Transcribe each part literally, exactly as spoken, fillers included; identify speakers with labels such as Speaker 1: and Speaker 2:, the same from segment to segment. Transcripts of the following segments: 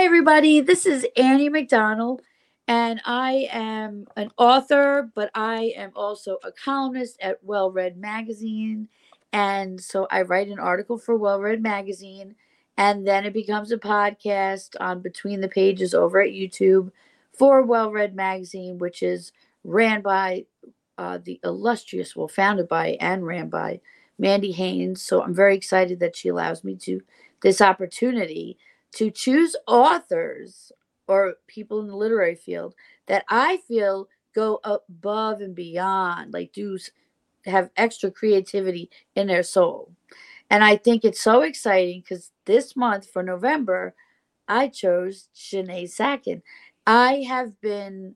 Speaker 1: Hi, everybody. This is Annie McDonald, and I am an author, but I am also a columnist at Well Read Magazine. And so I write an article for Well Read Magazine, and then it becomes a podcast on Between the Pages over at YouTube for Well Read Magazine, which is ran by uh, the illustrious, well, founded by and ran by Mandy Haynes. So I'm very excited that she allows me to this opportunity to choose authors or people in the literary field that I feel go above and beyond, like do have extra creativity in their soul. And I think it's so exciting because this month for November, I chose Janae Sacken. I have been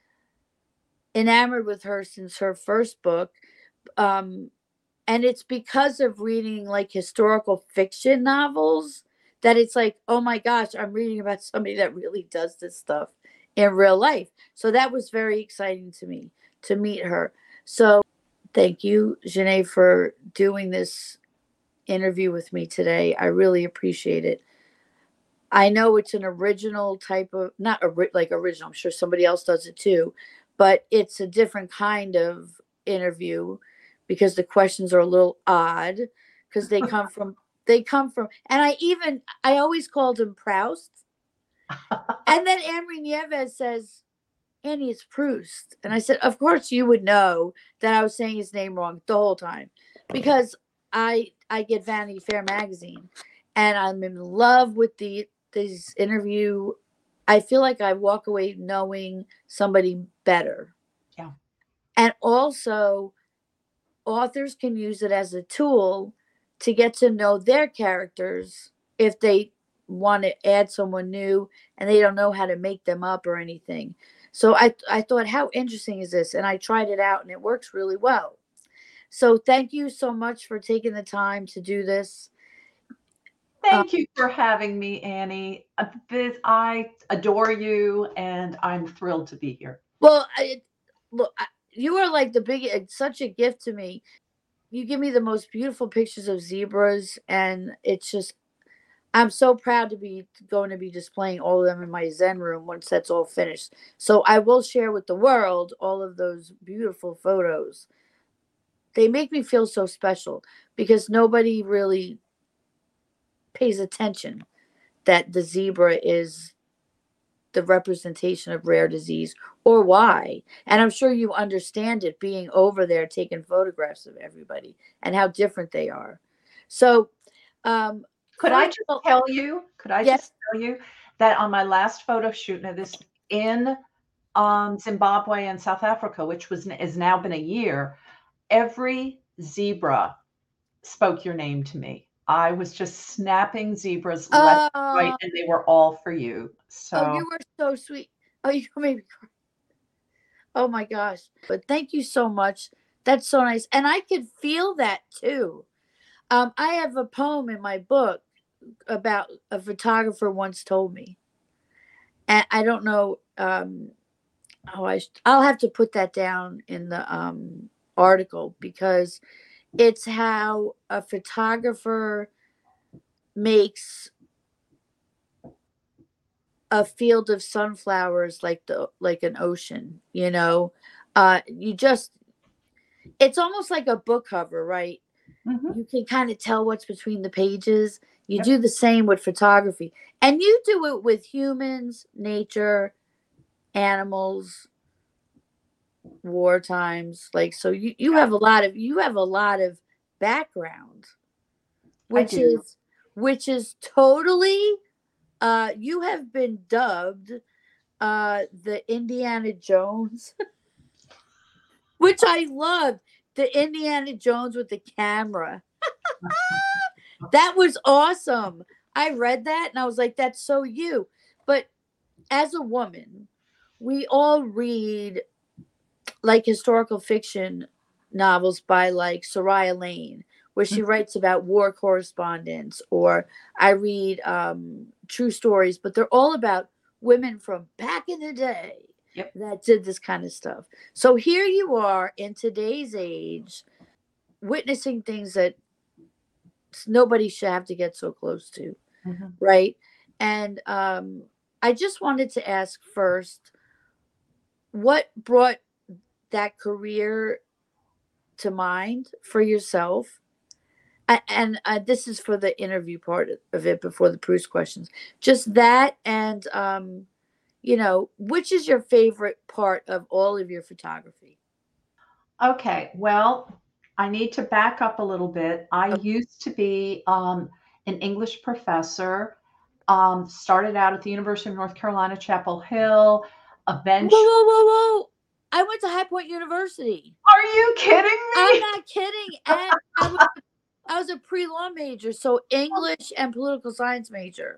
Speaker 1: enamored with her since her first book. Um, and it's because of reading like historical fiction novels that it's like, oh my gosh, I'm reading about somebody that really does this stuff in real life. So that was very exciting to me to meet her. So thank you, Janae, for doing this interview with me today. I really appreciate it. I know it's an original type of, not ori- like original, I'm sure somebody else does it too, but it's a different kind of interview because the questions are a little odd because they come from, they come from, and I even, I always called him Proust. And then Amory Nieves says, Annie, it's Proust. And I said, of course you would know that I was saying his name wrong the whole time because I I get Vanity Fair magazine and I'm in love with the this interview. I feel like I walk away knowing somebody better.
Speaker 2: Yeah.
Speaker 1: And also authors can use it as a tool to get to know their characters if they want to add someone new and they don't know how to make them up or anything. So I I thought, how interesting is this? And I tried it out and it works really well. So thank you so much for taking the time to do this. Uh,
Speaker 2: Thank you for having me, Annie. Uh, This, I adore you, and I'm thrilled to be here.
Speaker 1: well, I, look, I, you are like the big, it's such a gift to me. You give me the most beautiful pictures of zebras, and it's just I'm so proud to be going to be displaying all of them in my Zen room once that's all finished. So I will share with the world all of those beautiful photos. They make me feel so special because nobody really pays attention that the zebra is the representation of rare disease or why. And I'm sure you understand it being over there taking photographs of everybody and how different they are. So, um,
Speaker 2: Could I
Speaker 1: first
Speaker 2: just
Speaker 1: of all,
Speaker 2: tell you? Could I
Speaker 1: yes.
Speaker 2: just tell you that on my last photo shoot, now this in um, Zimbabwe and South Africa, which was has now been a year, every zebra spoke your name to me. I was just snapping zebras left and right,
Speaker 1: Uh,
Speaker 2: and they were all for you.
Speaker 1: Oh,
Speaker 2: So
Speaker 1: you were so sweet. Oh, you made me cry. Oh my gosh. But thank you so much. That's so nice. And I could feel that too. Um, I have a poem in my book about a photographer once told me. And I don't know um oh I I'll have to put that down in the um article because it's how a photographer makes a field of sunflowers like the like an ocean, you know. Uh you just it's almost like a book cover, right?
Speaker 2: mhm,
Speaker 1: You can kind of tell what's between the pages. You
Speaker 2: yep,
Speaker 1: do the same with photography. And you do it with humans, nature, animals, war times. Like so you, you
Speaker 2: yeah,
Speaker 1: have a lot of you have a lot of background,
Speaker 2: I
Speaker 1: which
Speaker 2: do.
Speaker 1: is which is totally uh you have been dubbed uh the Indiana Jones, which I loved. The Indiana Jones with the camera. That was awesome. I read that and I was like, that's so you. But as a woman, we all read like historical fiction novels by like Soraya Lane, where she
Speaker 2: Mhm,
Speaker 1: writes about war correspondence, or I read um, true stories, but they're all about women from back in the day
Speaker 2: yep.
Speaker 1: that did this kind of stuff. So here you are in today's age, witnessing things that nobody should have to get so close to,
Speaker 2: Mhm.
Speaker 1: right? And um I just wanted to ask first, what brought that career to mind for yourself? A- And uh, this is for the interview part of it before the Proust questions. Just that, and um, you know, which is your favorite part of all of your photography?
Speaker 2: Okay, well, I need to back up a little bit. I
Speaker 1: Oh,
Speaker 2: used to be um, an English professor, um, started out at the University of North Carolina, Chapel Hill.
Speaker 1: whoa,
Speaker 2: Eventually,
Speaker 1: whoa, whoa, whoa! I went to High Point University.
Speaker 2: are you kidding
Speaker 1: I'm
Speaker 2: me?
Speaker 1: not kidding. And I was I was a pre-law major, so English and political science major.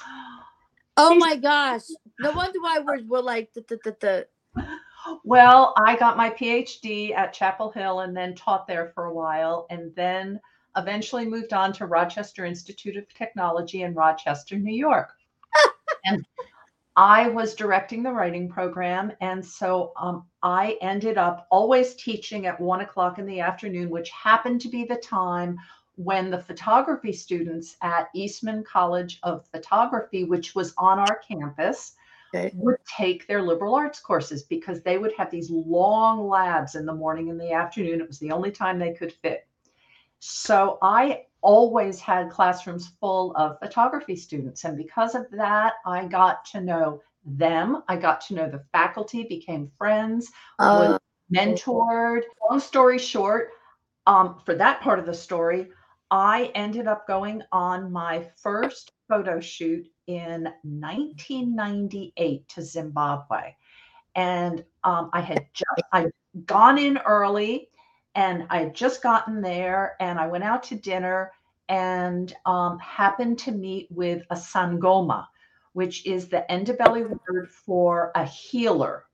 Speaker 1: Oh
Speaker 2: These
Speaker 1: my gosh. No wonder why we're, we're like, the, the, the, the.
Speaker 2: Well, I got my PhD at Chapel Hill and then taught there for a while, and then eventually moved on to Rochester Institute of Technology in Rochester, New York. And I was directing the writing program. And so um, I ended up always teaching at one o'clock in the afternoon, which happened to be the time when the photography students at Eastman College of Photography, which was on our campus,
Speaker 1: Okay.
Speaker 2: would take their liberal arts courses because they would have these long labs in the morning and the afternoon. It was the only time they could fit. So I always had classrooms full of photography students. And because of that, I got to know them. I got to know the faculty, became friends, was
Speaker 1: Uh,
Speaker 2: mentored. Long story short, um, for that part of the story, I ended up going on my first photo shoot in nineteen ninety-eight to Zimbabwe. And um, I had just I'd gone in early, and I had just gotten there, and I went out to dinner and um, happened to meet with a sangoma, which is the Ndebele word for a healer.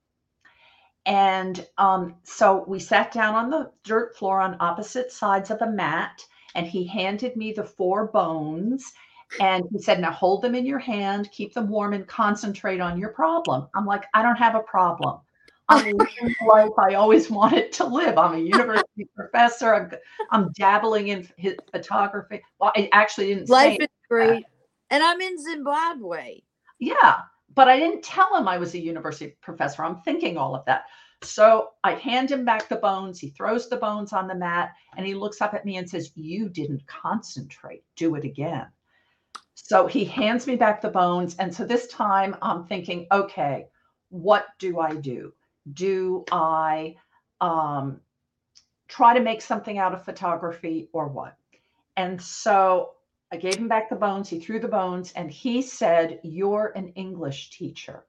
Speaker 2: And um, so we sat down on the dirt floor on opposite sides of a mat, and he handed me the four bones. And he said, now hold them in your hand, keep them warm, and concentrate on your problem. I'm like, I don't have a problem. I'm living the life I always wanted to live. I'm a university professor. I'm, I'm dabbling in his photography. Well, I actually didn't say
Speaker 1: life is great. And I'm in Zimbabwe.
Speaker 2: yeah, but I didn't tell him I was a university professor. I'm thinking all of that. So I hand him back the bones. He throws the bones on the mat, and he looks up at me and says, you didn't concentrate. Do it again. So he hands me back the bones. And so this time I'm thinking, okay, what do I do? Do I um, try to make something out of photography or what? And so I gave him back the bones. He threw the bones, and he said, you're an English teacher,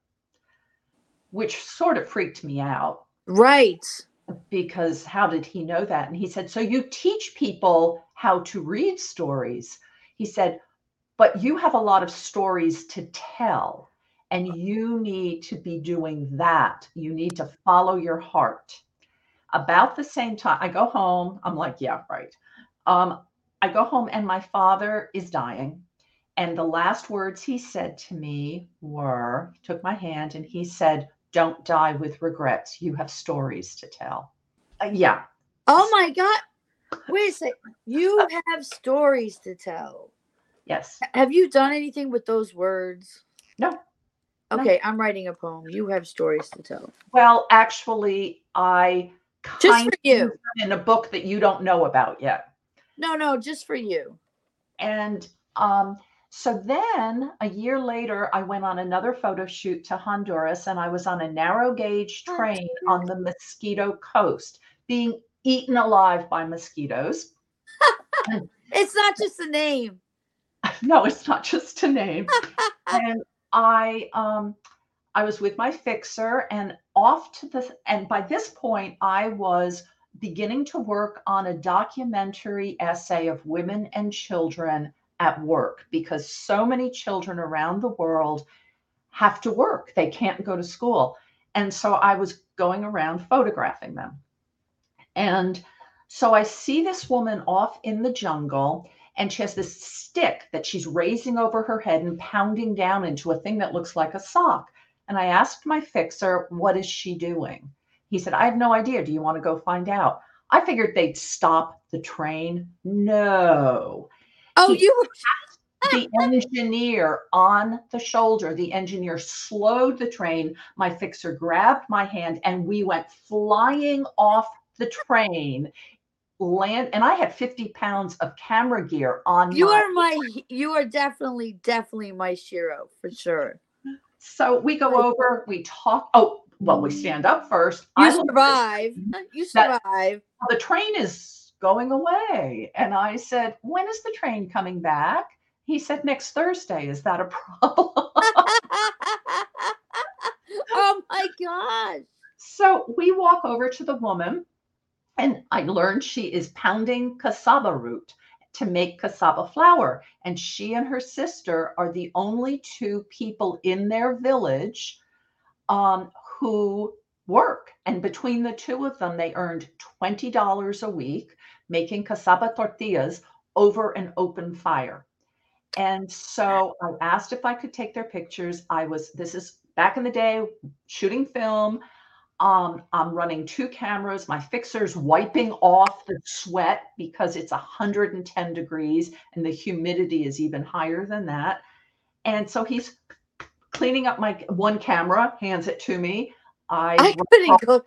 Speaker 2: which sort of freaked me out
Speaker 1: Right.
Speaker 2: because how did he know that? And he said, so you teach people how to read stories. He said, but you have a lot of stories to tell, and you need to be doing that. You need to follow your heart. About the same time, I go home. I'm like, yeah, right. Um, I go home, and my father is dying. And the last words he said to me were, he took my hand and he said, don't die with regrets. You have stories to tell. Uh, yeah.
Speaker 1: Oh my God. Wait a second. You have stories to tell.
Speaker 2: Yes.
Speaker 1: Have you done anything with those words?
Speaker 2: No.
Speaker 1: Okay,
Speaker 2: No.
Speaker 1: I'm writing a poem. You have stories to tell.
Speaker 2: Well, actually, I
Speaker 1: Just
Speaker 2: kind
Speaker 1: for
Speaker 2: of
Speaker 1: you.
Speaker 2: used them in a book that you don't know about yet.
Speaker 1: No, no, just for you.
Speaker 2: And um, so then a year later, I went on another photo shoot to Honduras, and I was on a narrow gauge train on the Mosquito Coast, being eaten alive by mosquitoes.
Speaker 1: It's not just a name.
Speaker 2: No, it's not just a name. And I um I was with my fixer and off to the and by this point I was beginning to work on a documentary essay of women and children at work because so many children around the world have to work. They can't go to school. And so I was going around photographing them. And so I see this woman off in the jungle, and she has this stick that she's raising over her head and pounding down into a thing that looks like a sock. And I asked my fixer, what is she doing? He said, I have no idea. Do you want to go find out? I figured they'd stop the train. No.
Speaker 1: Oh,
Speaker 2: He
Speaker 1: you were
Speaker 2: the engineer on the shoulder, the engineer slowed the train. My fixer grabbed my hand and we went flying off the train, land, and I had fifty pounds of camera gear on
Speaker 1: You
Speaker 2: my.
Speaker 1: are my, you are definitely, definitely my Shiro for sure.
Speaker 2: So we go over, we talk. Oh, well, we stand up first.
Speaker 1: You
Speaker 2: I look at
Speaker 1: survive. You
Speaker 2: that
Speaker 1: survive.
Speaker 2: the train is going away. And I said, when is the train coming back? He said, next Thursday. Is that a problem?
Speaker 1: Oh my gosh.
Speaker 2: So we walk over to the woman, and I learned she is pounding cassava root to make cassava flour. And she and her sister are the only two people in their village um, who work. And between the two of them, they earned twenty dollars a week making cassava tortillas over an open fire. And so I asked if I could take their pictures. I was, this is back in the day, shooting film. Um, I'm running two cameras. My fixer's wiping off the sweat because it's one hundred ten degrees and the humidity is even higher than that. And so he's cleaning up my one camera, hands it to me. I,
Speaker 1: I couldn't go.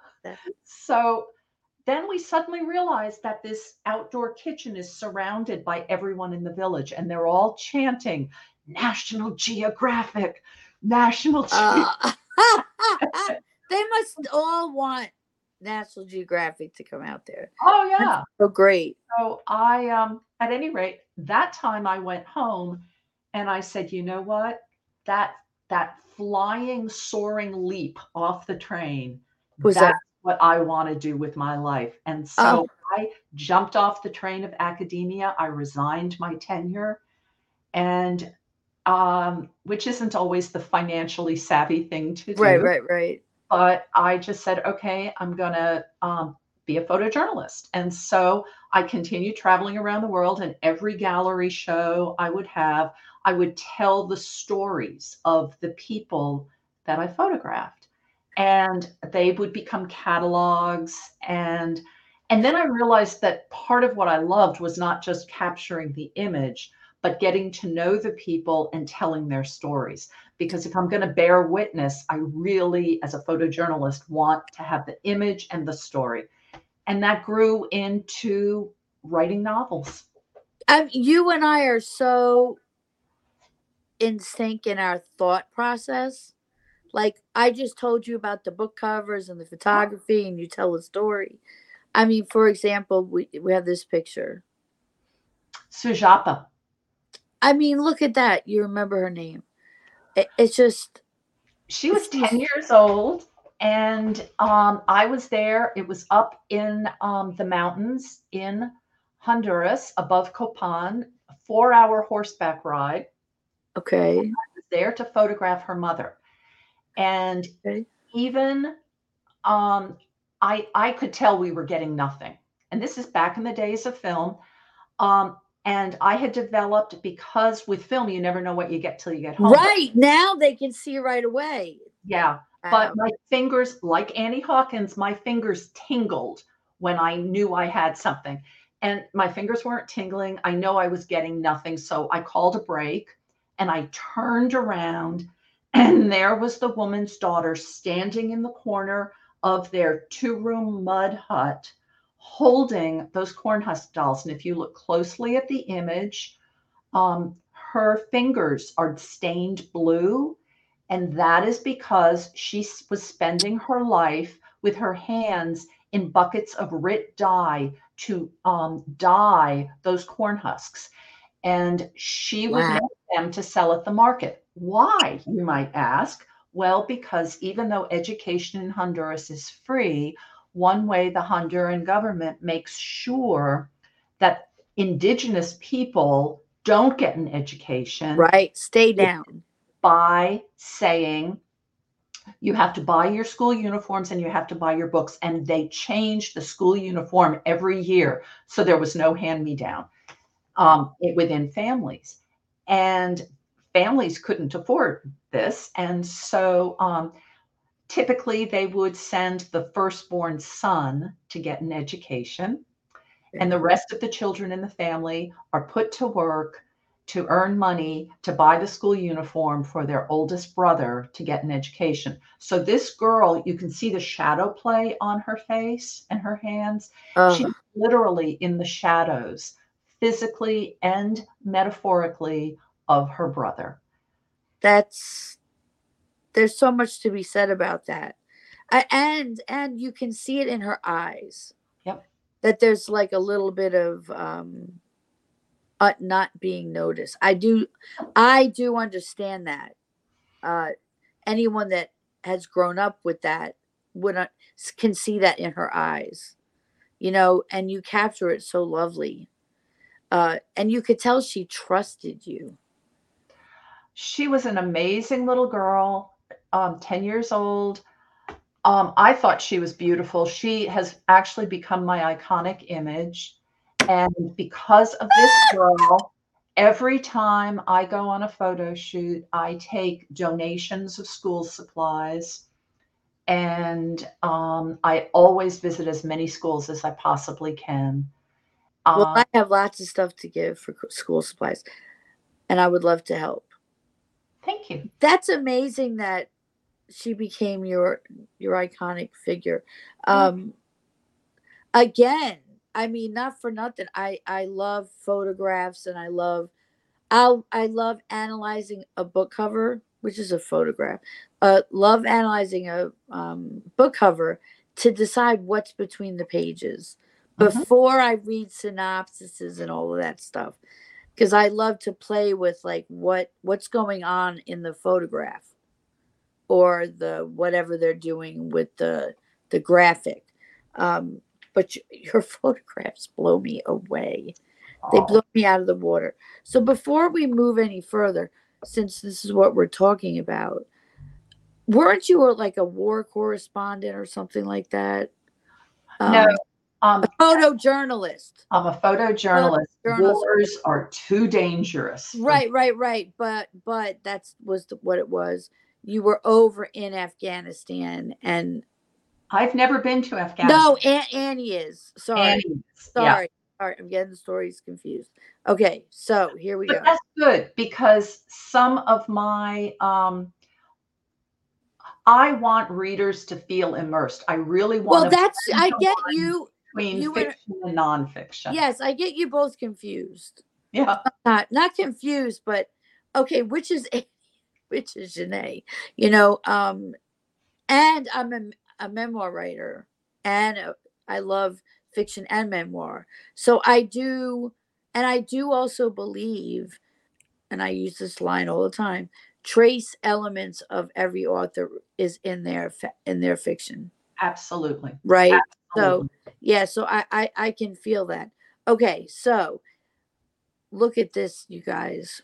Speaker 2: So then we suddenly realized that this outdoor kitchen is surrounded by everyone in the village, and they're all chanting National Geographic, National Geographic.
Speaker 1: Uh, they must all want National Geographic to come out there.
Speaker 2: Oh yeah.
Speaker 1: So great.
Speaker 2: So I, um, at any rate, that time I went home and I said, you know what? That that flying, soaring leap off the train,
Speaker 1: Was
Speaker 2: that's
Speaker 1: that
Speaker 2: what I want to do with my life. And so oh. I jumped off the train of academia. I resigned my tenure, and um, which isn't always the financially savvy thing to do.
Speaker 1: Right, right, right.
Speaker 2: But I just said, okay, I'm going to um, be a photojournalist. And so I continued traveling around the world, and every gallery show I would have, I would tell the stories of the people that I photographed, and they would become catalogs. And, and then I realized that part of what I loved was not just capturing the image, but getting to know the people and telling their stories. Because if I'm going to bear witness, I really, as a photojournalist, want to have the image and the story. And that grew into writing novels.
Speaker 1: Um, you and I are so in sync in our thought process. Like, I just told you about the book covers and the photography, and you tell a story. I mean, for example, we, we have this picture.
Speaker 2: Sujata.
Speaker 1: I mean, look at that. You remember her name. It, it's just.
Speaker 2: She was ten years old, and um, I was there. It was up in um, the mountains in Honduras above Copan, a four-hour horseback ride.
Speaker 1: Okay.
Speaker 2: I was there to photograph her mother. And okay. even um, I, I could tell we were getting nothing. And this is back in the days of film. Um, and I had developed, because with film, you never know what you get till you get home.
Speaker 1: Right. Now they can see right away.
Speaker 2: Yeah. Wow. But my fingers, like Annie Hawkins, my fingers tingled when I knew I had something. And my fingers weren't tingling. I know I was getting nothing. So I called a break and I turned around, and there was the woman's daughter standing in the corner of their two-room mud hut holding those corn husk dolls. And if you look closely at the image, um, her fingers are stained blue. And that is because she was spending her life with her hands in buckets of Rit dye to um, dye those corn husks. And she would wow. make them to sell at the market. Why, you might ask? Well, because even though education in Honduras is free, one way the Honduran government makes sure that indigenous people don't get an education.
Speaker 1: Right. Stay down.
Speaker 2: By saying you have to buy your school uniforms and you have to buy your books. And they changed the school uniform every year. So there was no hand-me-down um, within families. And families couldn't afford this. And so um, typically they would send the firstborn son to get an education. Yeah. And the rest of the children in the family are put to work to earn money to buy the school uniform for their oldest brother to get an education. So this girl, you can see the shadow play on her face and her hands. She's
Speaker 1: Oh,
Speaker 2: literally in the shadows, physically and metaphorically, of her brother.
Speaker 1: that's there's so much to be said about that. I, and and you can see it in her eyes
Speaker 2: Yep.
Speaker 1: that there's like a little bit of um uh, not being noticed. I do I do understand that. Uh anyone that has grown up with that would uh, can see that in her eyes. You know, and you capture it so lovely. Uh and you could tell she trusted you.
Speaker 2: She was an amazing little girl, um, ten years old. Um, I thought she was beautiful. She has actually become my iconic image. And because of this girl, every time I go on a photo shoot, I take donations of school supplies. And um, I always visit as many schools as I possibly can.
Speaker 1: Well,
Speaker 2: Uh,
Speaker 1: I have lots of stuff to give for school supplies, and I would love to help.
Speaker 2: thank you.
Speaker 1: That's amazing that she became your your iconic figure.
Speaker 2: Yeah.
Speaker 1: Um, again, I mean, not for nothing. I I love photographs, and I love I I love analyzing a book cover, which is a photograph. Uh, love analyzing a um, book cover to decide what's between the pages
Speaker 2: Mhm.
Speaker 1: before I read synopsises and all of that stuff. Because I love to play with like what what's going on in the photograph or the whatever they're doing with the the graphic. Um, but y- your photographs blow me away. They
Speaker 2: Oh,
Speaker 1: blow me out of the water. So before we move any further, since this is what we're talking about, weren't you a, like a war correspondent or something like that?
Speaker 2: no,
Speaker 1: Um,
Speaker 2: um,
Speaker 1: photojournalist.
Speaker 2: I'm a photojournalist.
Speaker 1: Photojournalist.
Speaker 2: Wars are too dangerous for
Speaker 1: Right, right, right. But but that's was the, what it was. You were over in Afghanistan, and
Speaker 2: I've never been to
Speaker 1: no,
Speaker 2: Afghanistan.
Speaker 1: An- Annie is. Sorry,
Speaker 2: Annie's, yeah.
Speaker 1: sorry, sorry. I'm getting the stories confused. Okay, so here we
Speaker 2: But
Speaker 1: go.
Speaker 2: that's good because some of my um I want readers to feel immersed. I really want
Speaker 1: Well,
Speaker 2: to
Speaker 1: that's
Speaker 2: blend
Speaker 1: I
Speaker 2: the
Speaker 1: get
Speaker 2: lines
Speaker 1: you.
Speaker 2: between
Speaker 1: You were
Speaker 2: fiction and nonfiction.
Speaker 1: yes, I get you both confused.
Speaker 2: Yeah.
Speaker 1: Not not confused, but okay, which is which is Janae? You know, um, and I'm a, a memoir writer, and uh, I love fiction and memoir. So I do, and I do also believe, and I use this line all the time: trace elements of every author is in their in their fiction,
Speaker 2: Absolutely.
Speaker 1: right? So
Speaker 2: Absolutely.
Speaker 1: yeah, so I I, I can feel that. Okay, so look at this, you guys.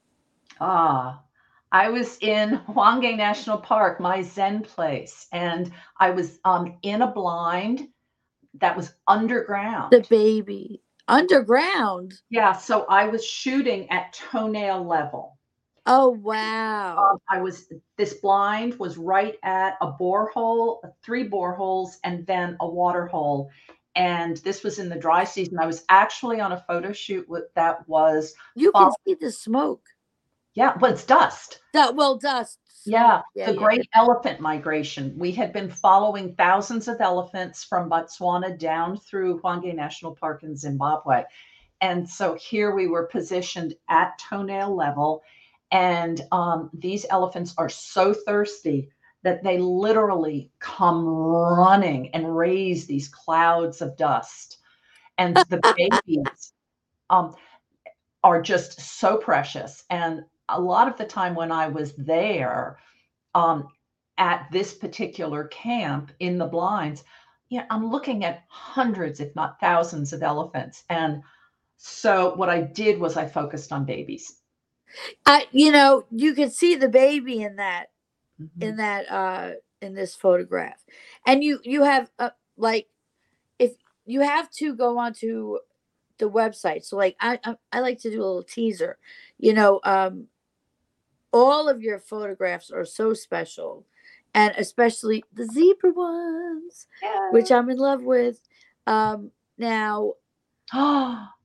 Speaker 2: Ah, I was in Hwanghae National Park, my Zen place, and I was um, in a blind that was
Speaker 1: The
Speaker 2: underground.
Speaker 1: baby underground.
Speaker 2: Yeah, so I was shooting at toenail level.
Speaker 1: Oh
Speaker 2: Um,
Speaker 1: wow.
Speaker 2: I was this blind was right at a borehole, three boreholes, and then a water hole. And this was in the dry season. I was actually on a photo shoot with that was
Speaker 1: You can
Speaker 2: fall.
Speaker 1: see the smoke.
Speaker 2: Yeah, well, it's dust.
Speaker 1: That well, dust, smoke.
Speaker 2: Yeah,
Speaker 1: Yeah,
Speaker 2: the
Speaker 1: yeah, yeah.
Speaker 2: great elephant migration. We had been following thousands of elephants from Botswana down through Hwanghae National Park in Zimbabwe. And so here we were positioned at toenail level. And um, these elephants are so thirsty that they literally come running and raise these clouds of dust. And the babies um, are just so precious. And a lot of the time when I was there, um, at this particular camp in the blinds, yeah, I'm looking at hundreds, if not thousands, of elephants. And so what I did was I focused on babies.
Speaker 1: I, you know, you can see the baby in that, in
Speaker 2: Mhm.
Speaker 1: that, uh, in this photograph, and you, you have, uh, like, if you have to go onto the website. So, like, I, I, I like to do a little teaser. You know, um, all of your photographs are so special, and especially the zebra ones,
Speaker 2: Yeah.
Speaker 1: which I'm in love with. Um, now,
Speaker 2: Oh,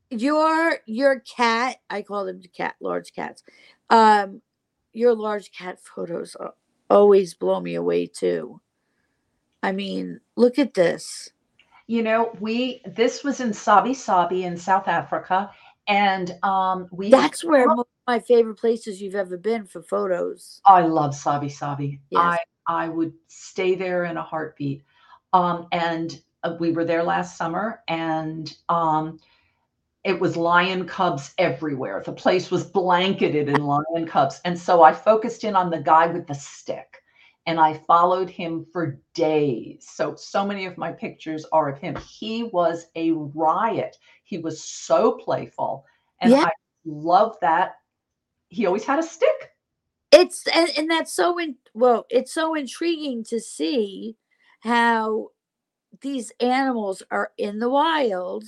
Speaker 1: your your cat, I call them cat large cats. Um, your large cat photos a- always blow me away too. I mean, look at this.
Speaker 2: You know, we this was in Sabi Sabi in South Africa, and um, we would
Speaker 1: That's where mo- my favorite places you've ever been for photos.
Speaker 2: I love Sabi Sabi. I
Speaker 1: Yes.
Speaker 2: I would stay there in a heartbeat. Um, and uh, we were there last summer, and um, it was lion cubs everywhere. The place was blanketed in lion cubs, and so I focused in on the guy with the stick, and I followed him for days. So so many of my pictures are of him. He was a riot. He was so playful, and
Speaker 1: Yeah.
Speaker 2: I love that he always had a stick.
Speaker 1: It's and, and that's so in well, it's so intriguing to see how these animals are in the wild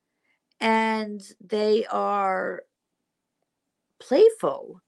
Speaker 1: and they are playful.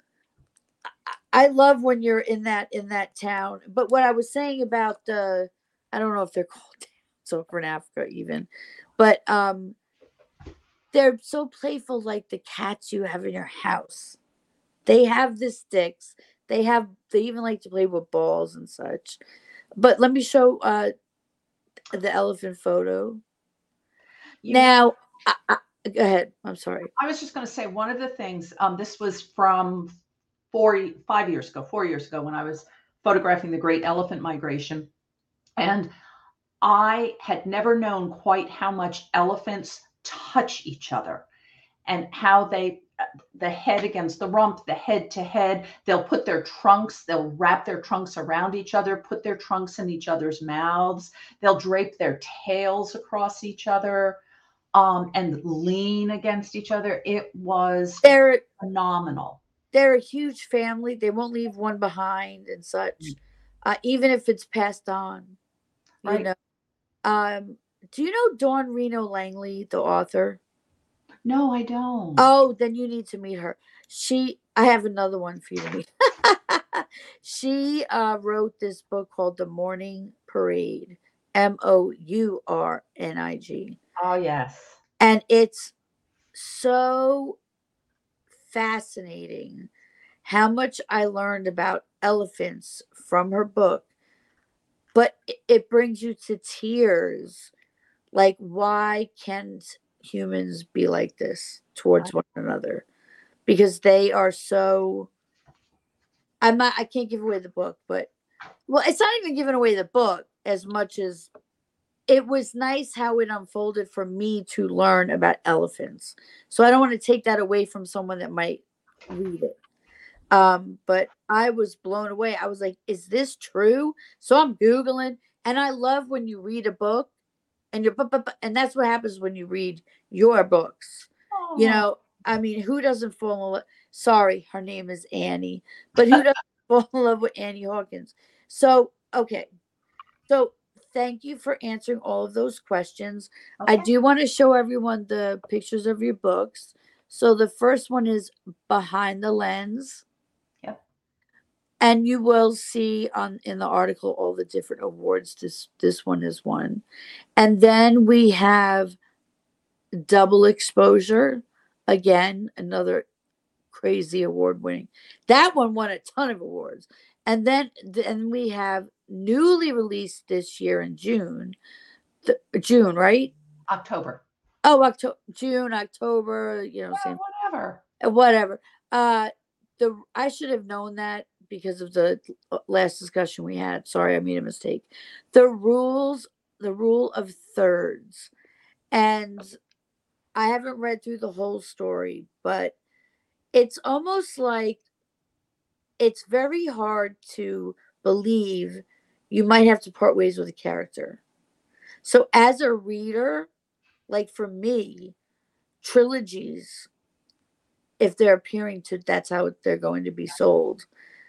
Speaker 1: I love when you're in that in that town. But what I was saying about the I don't know if they're called towns over in Africa even, but um they're so playful like the cats you have in your house. They have the sticks. They have they even like to play with balls and such. But let me show uh the elephant photo.
Speaker 2: You know,
Speaker 1: Now, I, I, go ahead. I'm sorry.
Speaker 2: I was just going to say one of the things. Um, this was from four, five years ago, four years ago, when I was photographing the Great Elephant Migration, and I had never known quite how much elephants touch each other and how they the head against the rump, the head to head. They'll put their trunks, they'll wrap their trunks around each other, put their trunks in each other's mouths. They'll drape their tails across each other, um, and lean against each other. It was
Speaker 1: They're
Speaker 2: phenomenal.
Speaker 1: they're a huge family. They won't leave one behind and such, uh, even if it's passed on. You
Speaker 2: Right?
Speaker 1: know. Um, do you know Dawn Reno Langley, the author?
Speaker 2: No, I don't.
Speaker 1: Oh, then you need to meet her. She, I have another one for you to meet. She uh, wrote this book called The Morning Parade, M O U R N I G.
Speaker 2: Oh, yes.
Speaker 1: And it's so fascinating how much I learned about elephants from her book, but it, it brings you to tears. Like, why can't humans be like this
Speaker 2: I,
Speaker 1: towards one another? Because they are so. I'm not. I can't give away the book, but well, it's not even giving away the book as much as it was nice how it unfolded for me to learn about elephants. So I don't want to take that away from someone that might read it. Um, but I was blown away. I was like, is this true? So I'm Googling, and I love when you read a book and you're, bu- bu- bu- and that's what happens when you read your books. You
Speaker 2: oh,
Speaker 1: know, I mean, who doesn't fall in love? Sorry, her name is Annie, but who doesn't fall in love with Annie Hawkins? So, okay. So, thank you for answering all of those questions. I
Speaker 2: okay.
Speaker 1: do want to show everyone the pictures of your books. So, the first one is Behind the Lens,
Speaker 2: Yep.
Speaker 1: and you will see on in the article all the different awards this this one is won. And then we have Double Exposure, again another crazy award winning. That one won a ton of awards. And then then we have newly released this year in June. The, June, right?
Speaker 2: October.
Speaker 1: Oh, October, June, October, you know,
Speaker 2: Yeah,
Speaker 1: same
Speaker 2: whatever.
Speaker 1: uh, whatever. Uh the I should have known that because of the last discussion we had. Sorry, I made a mistake. The rules, the rule of thirds. And I haven't read through the whole story, but it's almost like it's very hard to believe you might have to part ways with a character. So, as a reader, like for me, trilogies, if they're appearing to, that's how they're going to be sold.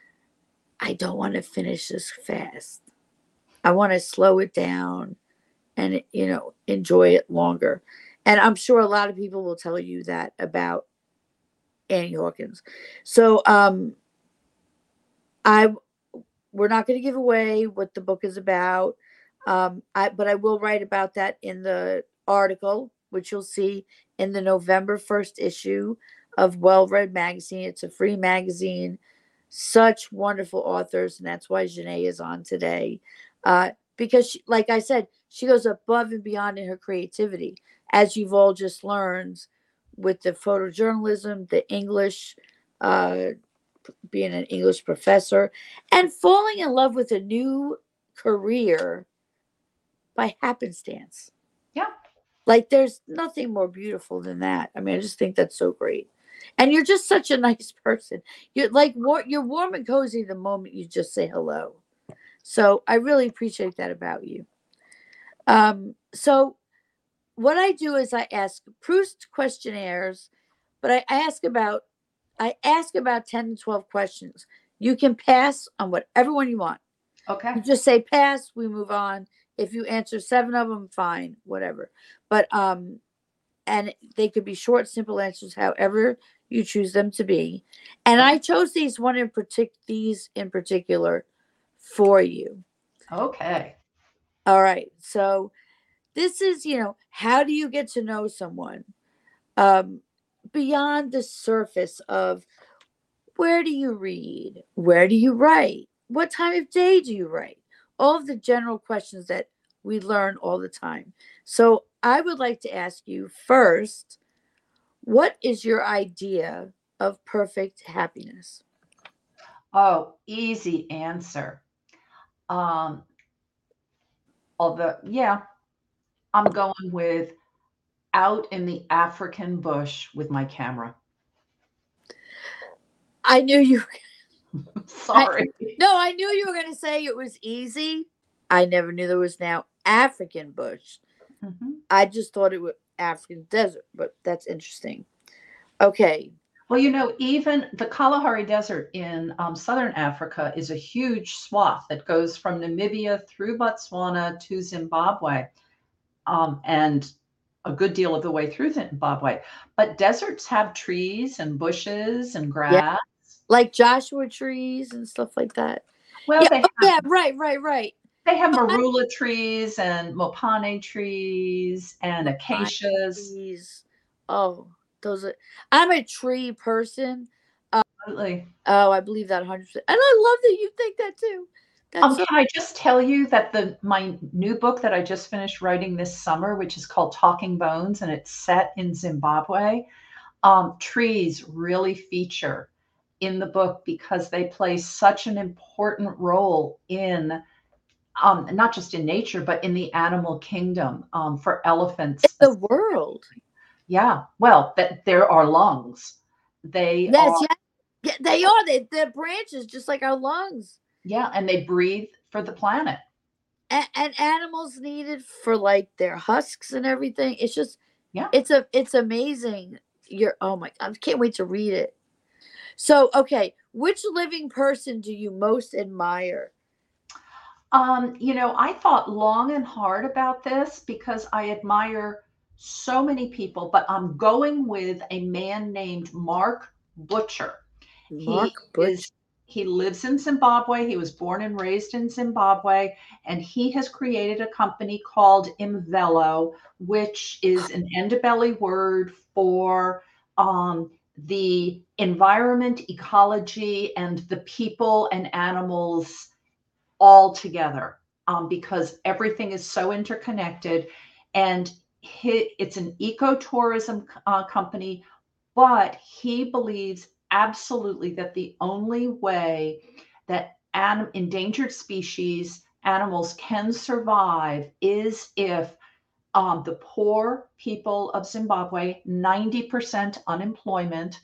Speaker 1: I don't want to finish this fast. I want to slow it down and, you know, enjoy it longer. And I'm sure a lot of people will tell you that about Annie Hawkins. So, um, I we're not going to give away what the book is about. Um, I but I will write about that in the article, which you'll see in the November first issue of Well Read Magazine. It's a free magazine. Such wonderful authors, and that's why Janae is on today. Uh, because, she, like I said, she goes above and beyond in her creativity, as you've all just learned with the photojournalism, the English, uh, being an English professor, and falling in love with a new career by happenstance.
Speaker 2: Yeah.
Speaker 1: Like there's nothing more beautiful than that. I mean, I just think that's so great. And you're just such a nice person. You're like war- you're warm and cozy the moment you just say hello. So I really appreciate that about you. Um, so what I do is I ask Proust questionnaires, but I ask about I ask about ten to twelve questions. You can pass on whatever one you want.
Speaker 2: Okay.
Speaker 1: You just say pass, we move on. If you answer seven of them, fine, whatever. But um and they could be short, simple answers, however you choose them to be. And I chose these one in partic- these in particular for you.
Speaker 2: Okay.
Speaker 1: All right. So this is, you know, how do you get to know someone? Um, beyond the surface of where do you read? Where do you write? What time of day do you write? All of the general questions that we learn all the time. So I would like to ask you first, what is your idea of perfect happiness?
Speaker 2: Oh, easy answer. Um, although, yeah, I'm going with out in the African bush with my camera.
Speaker 1: I knew you.
Speaker 2: Sorry.
Speaker 1: I, no, I knew you were going to say it was easy. I never knew there was now African bush.
Speaker 2: Mm-hmm.
Speaker 1: I just thought it was African desert, but that's interesting. Okay.
Speaker 2: Well, you know, even the Kalahari Desert in um, southern Africa is a huge swath that goes from Namibia through Botswana to Zimbabwe, um, and a good deal of the way through Zimbabwe. But deserts have trees and bushes and grass.
Speaker 1: Yeah. Like Joshua trees and stuff like that.
Speaker 2: Well,
Speaker 1: yeah,
Speaker 2: they
Speaker 1: oh,
Speaker 2: have,
Speaker 1: yeah, right, right, right.
Speaker 2: they have marula trees and mopane trees and
Speaker 1: Mopane
Speaker 2: acacias.
Speaker 1: trees. Oh, those are. I'm a tree person.
Speaker 2: Absolutely.
Speaker 1: Oh, I believe that one hundred percent. And I love that you think that too. That's
Speaker 2: Um,
Speaker 1: so.
Speaker 2: can I just tell you that the my new book that I just finished writing this summer, which is called Talking Bones, and it's set in Zimbabwe, um, trees really feature in the book because they play such an important role in um, not just in nature, but in the animal kingdom, um, for elephants.
Speaker 1: The world.
Speaker 2: Yeah, well, that there are lungs. They
Speaker 1: Yes,
Speaker 2: are,
Speaker 1: yeah. Yeah, they are. They, they're branches, just like our lungs.
Speaker 2: yeah, and they breathe for the planet.
Speaker 1: And, and animals need it for like their husks and everything. It's just,
Speaker 2: Yeah.
Speaker 1: it's a, it's amazing. You're, oh my, I can't wait to read it. So, okay, which living person do you most admire?
Speaker 2: Um, you know, I thought long and hard about this because I admire so many people, but I'm going with a man named Mark Butcher. He
Speaker 1: Mark Butcher.
Speaker 2: is he lives in Zimbabwe. He was born and raised in Zimbabwe, and he has created a company called Imvelo, which is an Ndebele word for um, the environment, ecology, and the people and animals all together, um, because everything is so interconnected. And he, it's an ecotourism uh, company, but he believes absolutely that the only way that anim- endangered species, animals can survive is if um, the poor people of Zimbabwe, ninety percent unemployment,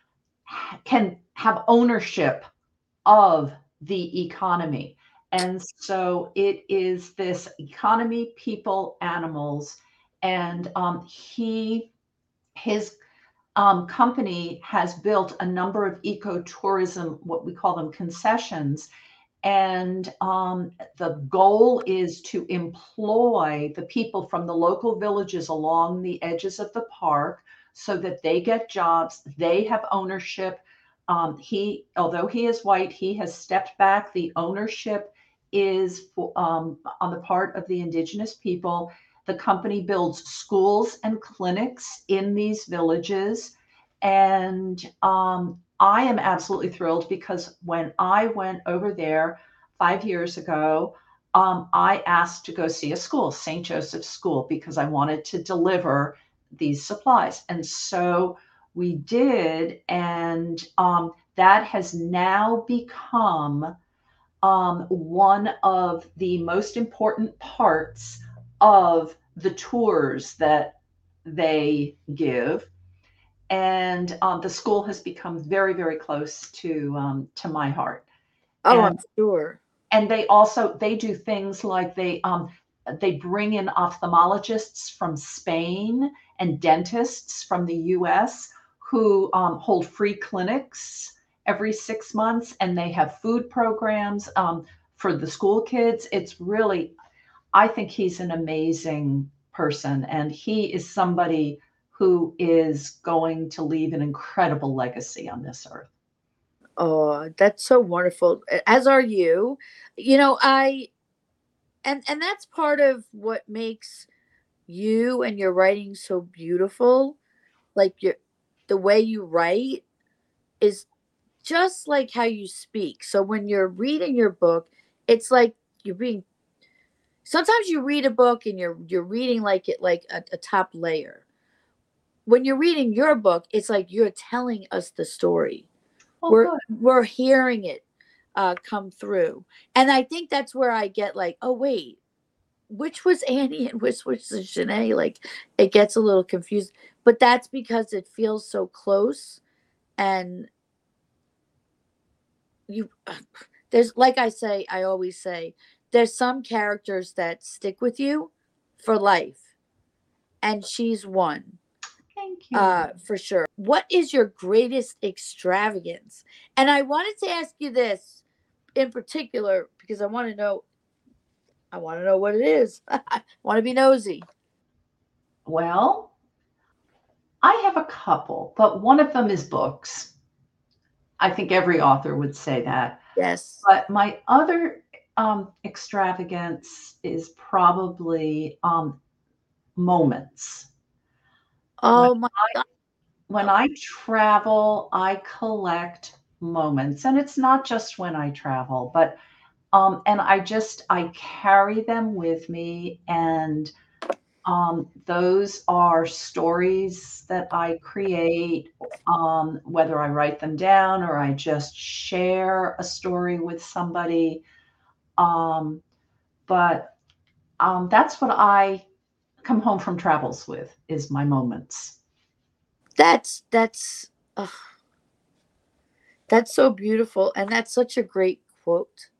Speaker 2: can have ownership of the economy. And so it is this economy, people, animals. And um, he, his um, company has built a number of ecotourism, what we call them concessions. And um, the goal is to employ the people from the local villages along the edges of the park so that they get jobs, they have ownership. Um, he, although he is white, he has stepped back. The ownership is for, um, on the part of the indigenous people. The company builds schools and clinics in these villages. And um, I am absolutely thrilled because when I went over there five years ago, um, I asked to go see a school, Saint Joseph's School, because I wanted to deliver these supplies. And so we did. And um, that has now become um, one of the most important parts of the tours that they give. And um, the school has become very, very close to um, to my heart.
Speaker 1: Oh,
Speaker 2: And
Speaker 1: I'm sure.
Speaker 2: and they also they do things like they um, they bring in ophthalmologists from Spain and dentists from the U S who um, hold free clinics every six months, and they have food programs um, for the school kids. It's really, I think he's an amazing person, and he is somebody who is going to leave an incredible legacy on this earth.
Speaker 1: Oh, that's so wonderful. A- As are you. You know, I and and that's part of what makes you and your writing so beautiful. Like your the way you write is just like how you speak. So when you're reading your book, it's like you're being sometimes you read a book and you're you're reading like it like a, a top layer. When you're reading your book, it's like you're telling us the story.
Speaker 2: Oh,
Speaker 1: We're
Speaker 2: good.
Speaker 1: we're hearing it uh, come through, and I think that's where I get like, oh wait, which was Annie and which was Shanae? Like, it gets a little confused, but that's because it feels so close, and you there's like I say, I always say, there's some characters that stick with you for life, and she's one.
Speaker 2: Thank you.
Speaker 1: Uh, for sure. What is your greatest extravagance? And I wanted to ask you this in particular because I want to know. I want to know what it is. I want to be nosy.
Speaker 2: Well, I have a couple, but one of them is books. I think every author would say that.
Speaker 1: Yes.
Speaker 2: But my other um, extravagance is probably um, moments. When
Speaker 1: Oh my
Speaker 2: I
Speaker 1: God.
Speaker 2: when I travel, I collect moments, and it's not just when I travel, but um, and I just I carry them with me, and um, those are stories that I create, um, whether I write them down or I just share a story with somebody. Um, but um, that's what I come home from travels with is my moments.
Speaker 1: That's that's ugh, that's so beautiful, and that's such a great quote.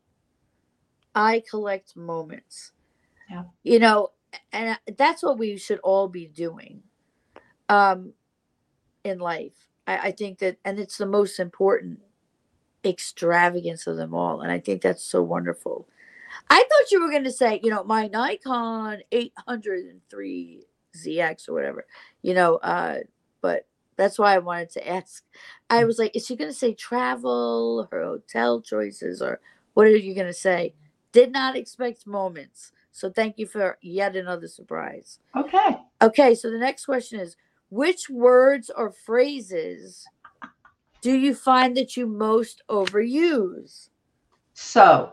Speaker 1: I collect moments.
Speaker 2: Yeah.
Speaker 1: You know, and that's what we should all be doing um, in life. I, I think that, and it's the most important extravagance of them all. And I think that's so wonderful. I thought you were going to say, you know, my Nikon eight hundred three Z X or whatever, you know, uh, but that's why I wanted to ask. I was like, is she going to say travel, her hotel choices, or what are you going to say? Did not expect moments. So thank you for yet another surprise.
Speaker 2: Okay.
Speaker 1: Okay, so the next question is which words or phrases do you find that you most overuse?
Speaker 2: So,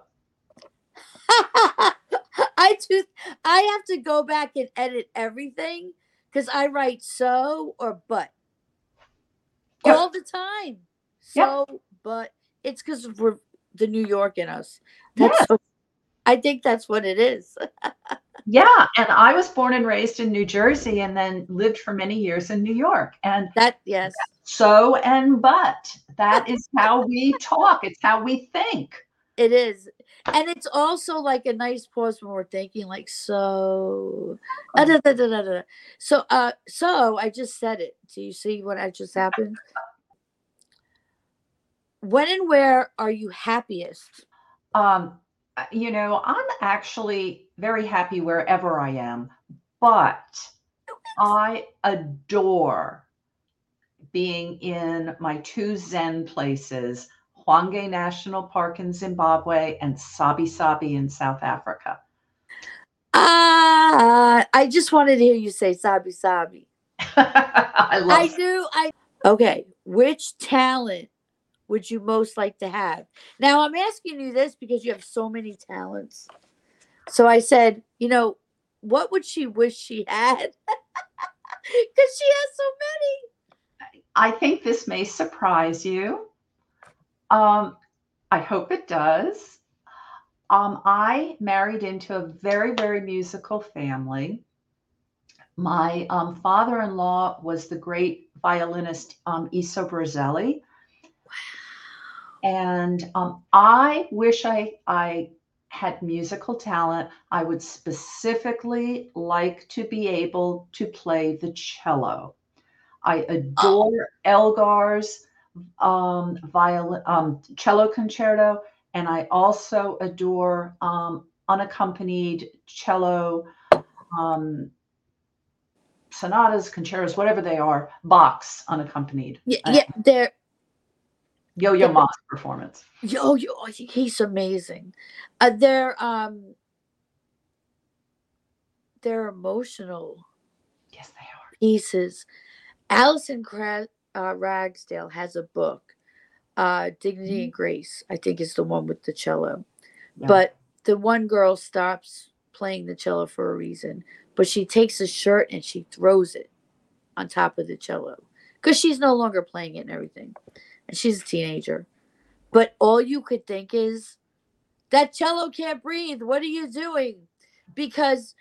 Speaker 1: I do. I have to go back and edit everything because I write so or but
Speaker 2: yep,
Speaker 1: all the time.
Speaker 2: yep,
Speaker 1: So, but it's because we're the New York in us. That's
Speaker 2: yes,
Speaker 1: so. I think that's what it is.
Speaker 2: yeah. And I was born and raised in New Jersey and then lived for many years in New York. And
Speaker 1: That yes,
Speaker 2: so and but that is how we talk, it's how we think.
Speaker 1: it is, and it's also like a nice pause when we're thinking, like so. uh, da, da, da, da, da. So, uh, so I just said it. Do you see what I just happened? When and where are you happiest?
Speaker 2: Um, uh, you know, I'm actually very happy wherever I am, but I adore being in my two Zen places, Hwange National Park in Zimbabwe and Sabi Sabi in South Africa.
Speaker 1: Ah, I just wanted to hear you say sabi sabi.
Speaker 2: I love.
Speaker 1: I knew I. Okay, which talent would you most like to have? Now I'm asking you this because you have so many talents. So I said, you know, what would she wish she had? Because she has so many.
Speaker 2: I think this may surprise you. Um, I hope it does. Um, I married into a very, very musical family. My um, father-in-law was the great violinist um, Iso Brazelli. And um, I wish I, I had musical talent. I would specifically like to be able to play the cello. I adore
Speaker 1: Oh,
Speaker 2: Elgar's um, violin, um, cello concerto, and I also adore um, unaccompanied cello um, sonatas, concertos, whatever they are, Bach's unaccompanied.
Speaker 1: yeah,
Speaker 2: Uh,
Speaker 1: yeah, they're,
Speaker 2: Yo-Yo
Speaker 1: they're
Speaker 2: Ma's performance.
Speaker 1: yo, yo, oh, he's amazing. Uh, they're um, they're emotional
Speaker 2: Yes, they are.
Speaker 1: pieces. Allison Cra- uh, Ragsdale has a book, uh, Dignity and Grace. I think is the one with the cello.
Speaker 2: Yeah.
Speaker 1: But the one girl stops playing the cello for a reason, but she takes a shirt and she throws it on top of the cello because she's no longer playing it and everything, and she's a teenager. But all you could think is that cello can't breathe. What are you doing? Because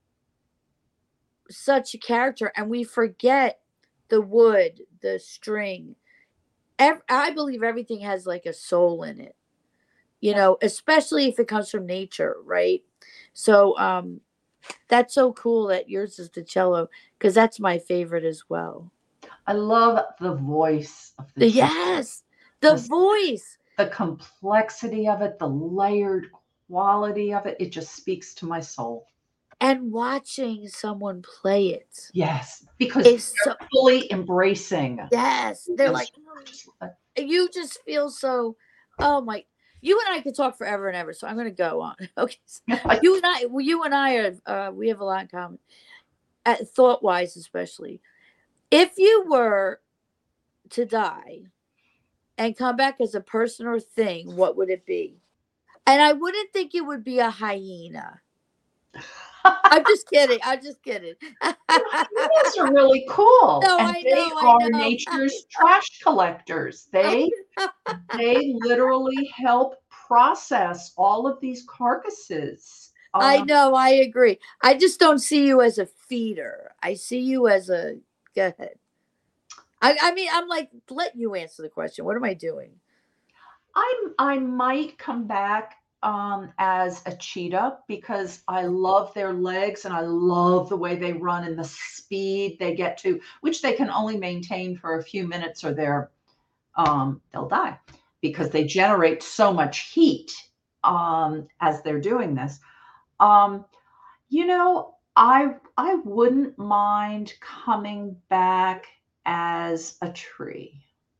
Speaker 1: such a character, and we forget the wood, the string. Ev- I believe everything has like a soul in it, you know, especially if it comes from nature, right? So, um, that's so cool that yours is the cello because that's my favorite as well.
Speaker 2: I love the voice of the
Speaker 1: The,
Speaker 2: cello,
Speaker 1: yes, the
Speaker 2: the,
Speaker 1: voice.
Speaker 2: the complexity of it, the layered quality of it. It just speaks to my soul.
Speaker 1: And watching someone play it
Speaker 2: Yes, because
Speaker 1: is so,
Speaker 2: they're fully embracing.
Speaker 1: yes, they're
Speaker 2: Just,
Speaker 1: like,
Speaker 2: just like,
Speaker 1: you just feel so, oh my, you and I could talk forever and ever, so I'm going to go on. Okay. You and I, well, you and I are, uh, we have a lot in common, uh, thought wise, especially. If you were to die and come back as a person or thing, what would it be? And I wouldn't think it would be a hyena. I'm just kidding. I'm just kidding.
Speaker 2: Hyenas are really cool,
Speaker 1: No,
Speaker 2: and
Speaker 1: I
Speaker 2: they
Speaker 1: know, I
Speaker 2: are
Speaker 1: know, I
Speaker 2: nature's
Speaker 1: know,
Speaker 2: trash collectors.
Speaker 1: I
Speaker 2: They
Speaker 1: know.
Speaker 2: they literally help process all of these carcasses.
Speaker 1: I
Speaker 2: Um,
Speaker 1: know, I agree. I just don't see you as a feeder. I see you as a, go ahead. I, I mean, I'm like, let you answer the question. What am I doing?
Speaker 2: I'm I might come back um, as a cheetah because I love their legs and I love the way they run and the speed they get to, which they can only maintain for a few minutes or they're um, they'll die because they generate so much heat um, as they're doing this. Um, you know, I I wouldn't mind coming back as a tree.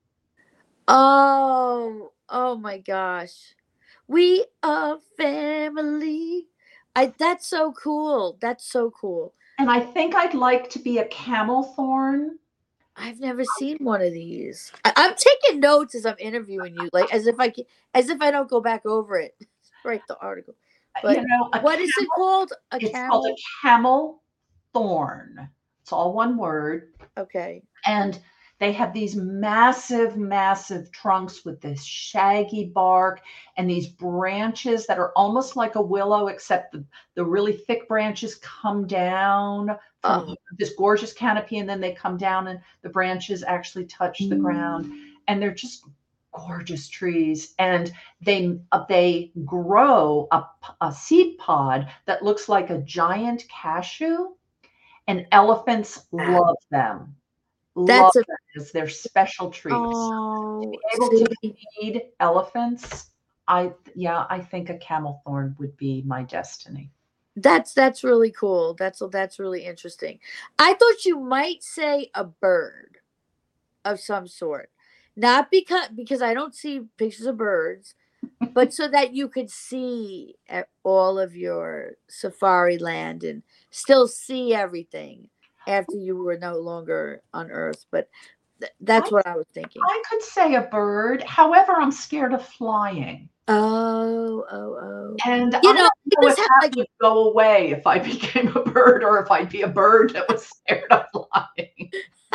Speaker 1: Oh, oh my gosh. We are family. I That's so cool. That's so cool.
Speaker 2: And I think I'd like to be a camel thorn.
Speaker 1: I've never seen one of these. I, I'm taking notes as I'm interviewing you, like as if I can, as if I don't go back over it. Write the article.
Speaker 2: You
Speaker 1: But
Speaker 2: know, a
Speaker 1: what is it
Speaker 2: camel,
Speaker 1: called? A
Speaker 2: it's called a
Speaker 1: camel?
Speaker 2: camel thorn. It's all one word.
Speaker 1: Okay.
Speaker 2: And they have these massive, massive trunks with this shaggy bark and these branches that are almost like a willow, except the, the really thick branches come down from
Speaker 1: Oh,
Speaker 2: this gorgeous canopy and then they come down and the branches actually touch the ground. And they're just gorgeous trees. And they uh, they grow a, a seed pod that looks like a giant cashew, and elephants love them. Love
Speaker 1: that's a,
Speaker 2: them as their special treats. To be
Speaker 1: oh,
Speaker 2: able to
Speaker 1: see,
Speaker 2: feed elephants, I yeah, I think a camel thorn would be my destiny.
Speaker 1: that's that's really cool. That's that's really interesting. I thought you might say a bird of some sort. Not because because I don't see pictures of birds. But so that you could see e- all of your safari land and still see everything after you were no longer on Earth. But th-
Speaker 2: I
Speaker 1: that's what I was thinking.
Speaker 2: I could say a bird. However, I'm scared of flying.
Speaker 1: Oh, oh, oh.
Speaker 2: And I
Speaker 1: You
Speaker 2: don't
Speaker 1: know, I
Speaker 2: know if
Speaker 1: just have
Speaker 2: that
Speaker 1: like,
Speaker 2: would go away if I became a bird or if I'd be a bird that was scared of flying.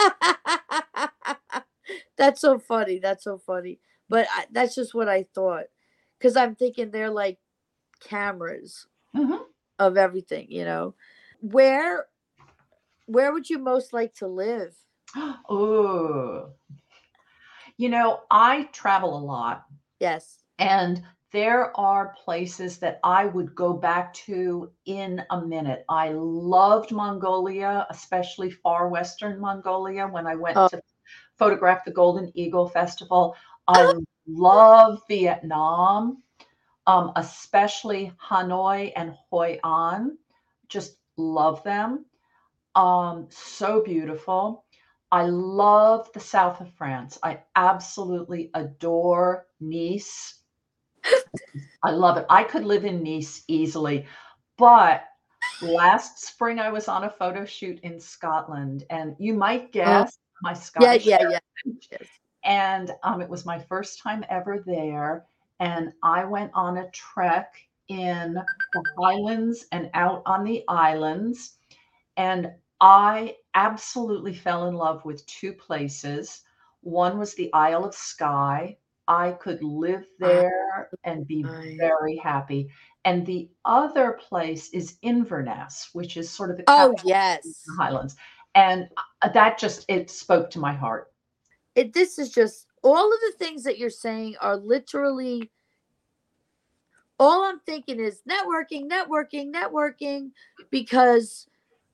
Speaker 1: that's so funny. That's so funny. But I, that's just what I thought. Because I'm thinking they're like cameras
Speaker 2: Mhm.
Speaker 1: of everything, you know. Where where would you most like to live?
Speaker 2: Ooh. You know, I travel a lot,
Speaker 1: Yes.
Speaker 2: and there are places that I would go back to in a minute. I loved Mongolia, especially far western Mongolia when I went
Speaker 1: Oh,
Speaker 2: to photograph the Golden Eagle Festival. I love Vietnam, um, especially Hanoi and Hoi An. Just love them. Um, so beautiful. I love the south of France. I absolutely adore Nice. I love it. I could live in Nice easily. But last spring, I was on a photo shoot in Scotland, and you might
Speaker 1: oh,
Speaker 2: guess my
Speaker 1: yeah,
Speaker 2: Scottish
Speaker 1: yeah, yeah. Yes.
Speaker 2: and um, it was my first time ever there. And I went on a trek in the Highlands and out on the islands. And I absolutely fell in love with two places. One was the Isle of Skye. I could live
Speaker 1: I,
Speaker 2: there and be
Speaker 1: I,
Speaker 2: very happy. And the other place is Inverness, which is sort of the
Speaker 1: oh,
Speaker 2: capital of the
Speaker 1: yes.
Speaker 2: Highlands. And uh, that just, it spoke to my heart.
Speaker 1: It, this is just all of the things that you're saying are literally all I'm thinking is networking, networking, networking, because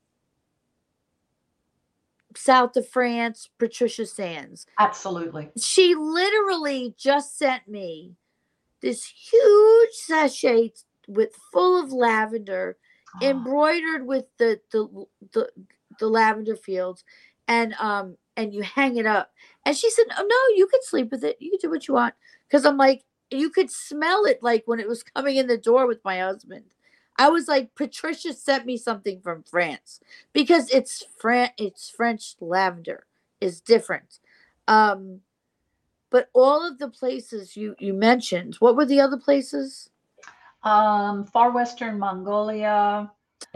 Speaker 1: south of France, Patricia Sands.
Speaker 2: Absolutely.
Speaker 1: She literally just sent me this huge sachet with full of lavender,
Speaker 2: Oh,
Speaker 1: embroidered with the the the, the lavender fields, and um and you hang it up. And she said, "Oh no, you can sleep with it. You can do what you want." Because I'm like, you could smell it like when it was coming in the door with my husband. I was like, Patricia sent me something from France because it's Fran it's French lavender is different. Um, but all of the places you you mentioned, what were the other places?
Speaker 2: um, far western Mongolia,